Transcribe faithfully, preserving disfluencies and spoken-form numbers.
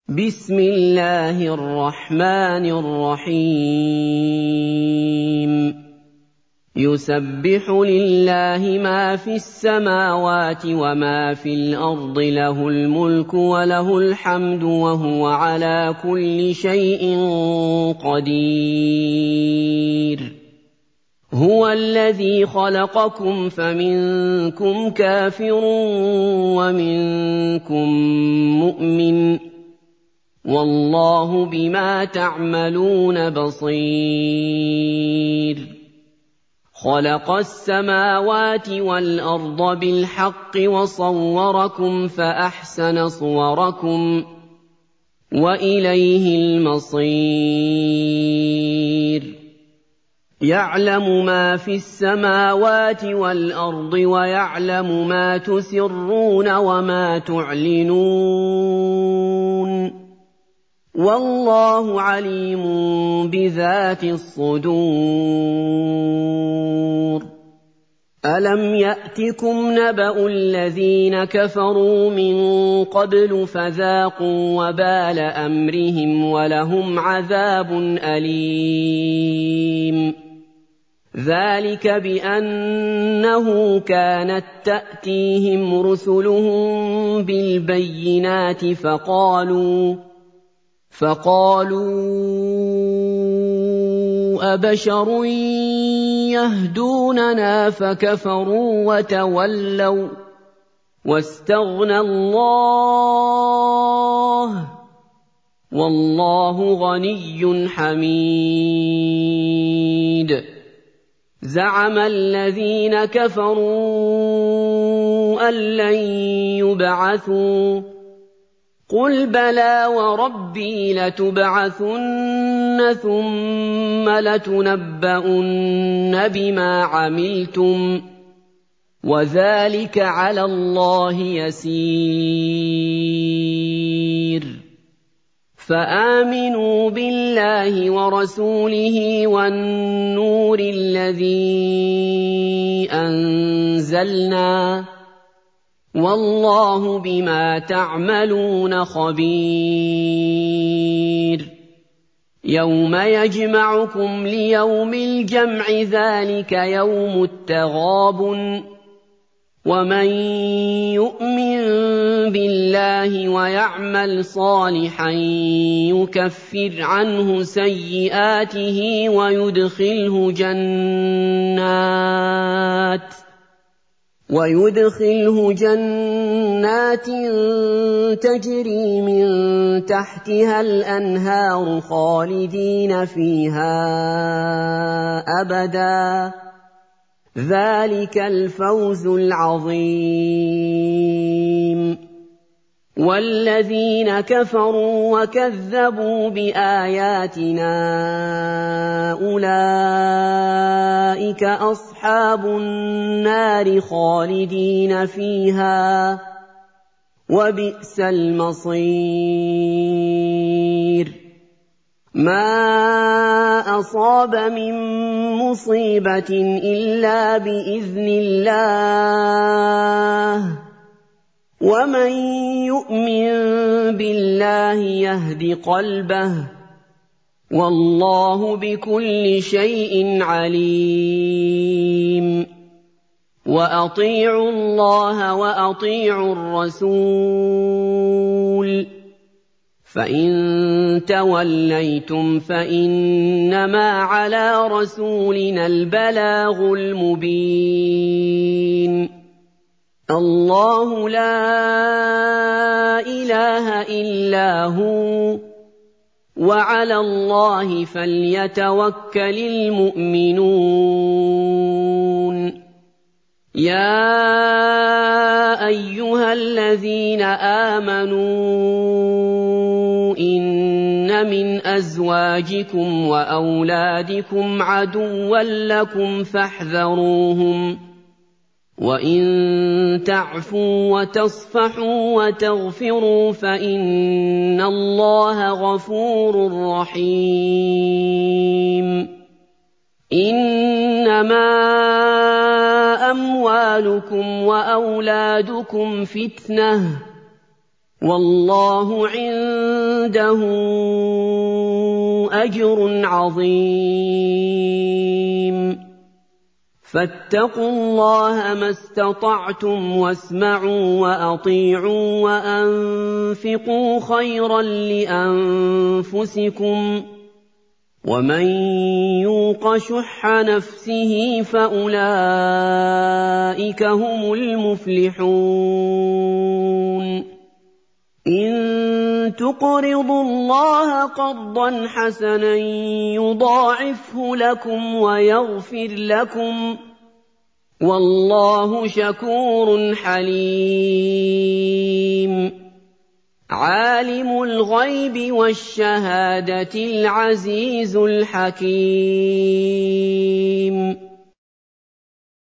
بسم الله الرحمن الرحيم يسبح لله ما في السماوات وما في الأرض له الملك وله الحمد وهو على كل شيء قدير هو الذي خلقكم فمنكم كافر ومنكم مؤمن والله بما تعملون بصير خلق السماوات والأرض بالحق وصوركم فأحسن صوركم وإليه المصير يعلم ما في السماوات والأرض ويعلم ما تسرون وما تعلنون والله عليم بذات الصدور ألم يأتكم نبأ الذين كفروا من قبل فذاقوا وبال أمرهم ولهم عذاب أليم ذلك بأنه كانت تأتيهم رسلهم بالبينات فقالوا فقالوا أبشر يهدوننا فكفروا وتولوا واستغنى الله والله غني حميد زعم الذين كفروا أن لن يبعثوا قل بلى وربي لتبعثن ثم لتنبؤن بما عملتم وذلك على الله يسير فآمنوا بالله ورسوله والنور الذي أنزلنا والله بما تعملون خبير يوم يجمعكم ليوم الجمع ذلك يوم التغابن ومن يؤمن بالله ويعمل صالحا يكفر عنه سيئاته ويدخله جنات ويدخله جنات تجري من تحتها الأنهار خالدين فيها أبدا ذلك الفوز العظيم والذين كفروا وكذبوا بآياتنا أولئك أصحاب النار خالدين فيها وبئس المصير ما أصاب من مصيبة إلا بإذن الله ومن يؤمن بالله يهد قلبه والله بكل شيء عليم وأطيعوا الله وأطيعوا الرسول فإن توليتم فإنما على رسولنا البلاغ المبين الله لا إله إلا هو وعلى الله فليتوكل المؤمنون يا أيها الذين آمنوا إن من أزواجكم وأولادكم عدوا لكم فاحذروهم وإن تعفوا وتصفحوا وتغفروا فإن الله غفور رحيم إنما أموالكم وأولادكم فتنة وَاللَّهُ عِندَهُ أَجْرٌ عَظِيمٌ فَاتَّقُوا اللَّهَ مَا اسْتَطَعْتُمْ وَاسْمَعُوا وَأَطِيعُوا وَأَنفِقُوا خَيْرًا لِّأَنفُسِكُمْ ۗ وَمَن يُوقَ شُحَّ نَفْسِهِ فَأُولَٰئِكَ هُمُ الْمُفْلِحُونَ إِن تُقْرِضُوا اللَّهَ قَرْضًا حَسَنًا يُضَاعِفْهُ لَكُمْ وَيَغْفِرْ لَكُمْ ۚ وَاللَّهُ شَكُورٌ حَلِيمٌ عَالِمُ الْغَيْبِ وَالشَّهَادَةِ الْعَزِيزُ الْحَكِيمُ